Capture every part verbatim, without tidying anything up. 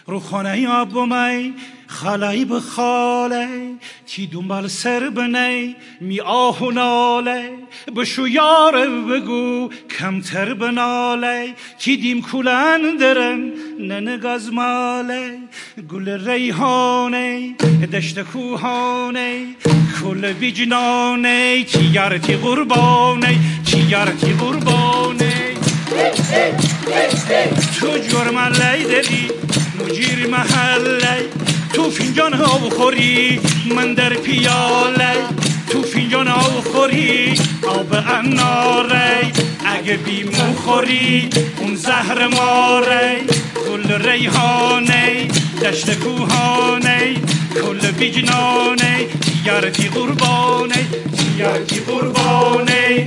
روخانه آبومی خالای بخاله تی دنبال سر بنی می آه و ناله بشو یار بگو کمتر بناله تی دیم کولن درم ننگاز ماله گل ریحانه دشت کوهانه کل ویجنانه تی یارتی قربانه تی یارتی قربانه تو جرم لیدلی مجیر محله تو فنجان ها بخوری من در پیاله تو فنجان ها بخوری آب اناره اگه بیمو خوری اون زهر ماره گل ریحانه دشت کوهانه کل بیجنانه یارتی قربانه یارتی قربانه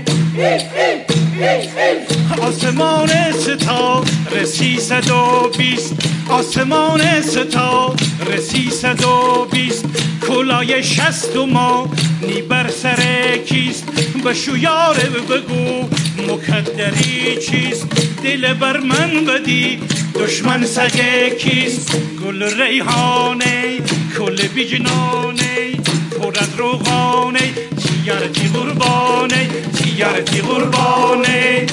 آسمان ستا رسی صد و بیست آسمان ستا رسی صد و بیست کلای شست و ما نی بر سر کیست بشو یاره بگو مکدری چیست دل بر من بدی دشمن سگه کیست گل ریحانه کل بیجنانه پر از روغانه یارتی قربانه یارتی قربانه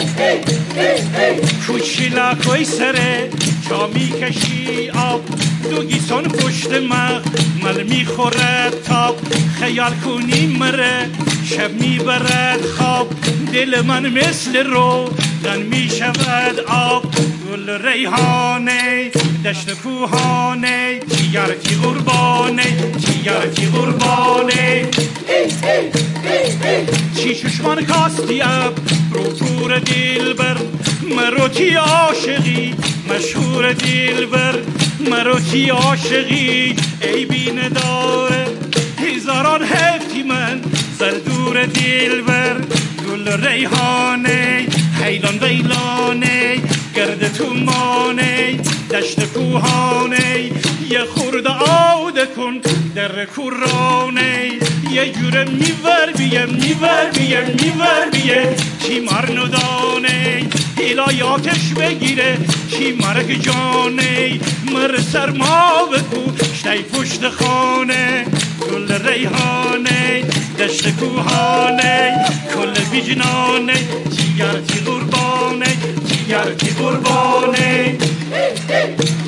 کوچیلا کوی سره جا میکشی آب دو گیسان پشت مغ مل میخورد تاب خیال کنی مره شب میبرد خواب دل من مثل رو دن میشود آب گل ریحانه دشت کوهانه یارتی قربانه یارتی قربانه چی چشمان کاستی اب رو پور دل بر مرو تی عاشقی مشهور دل بر مرو تی عاشقی ای بین داره هزاران هفتی من زلدور دل بر گل ریحانه حیلان ویلانه گرد تو مانه دشت کوهانه یه خورده آوده کن در کورانه یه جوره میور بیه میور بیه میور بیه چی مرنودانه ایلای آتش بگیره چی مرگ جانه مر سرما بکو شتی پشت خانه گل ریحانه دشت کوهانه کل بیجنانه چی یارتی قربانه چی یارتی قربانه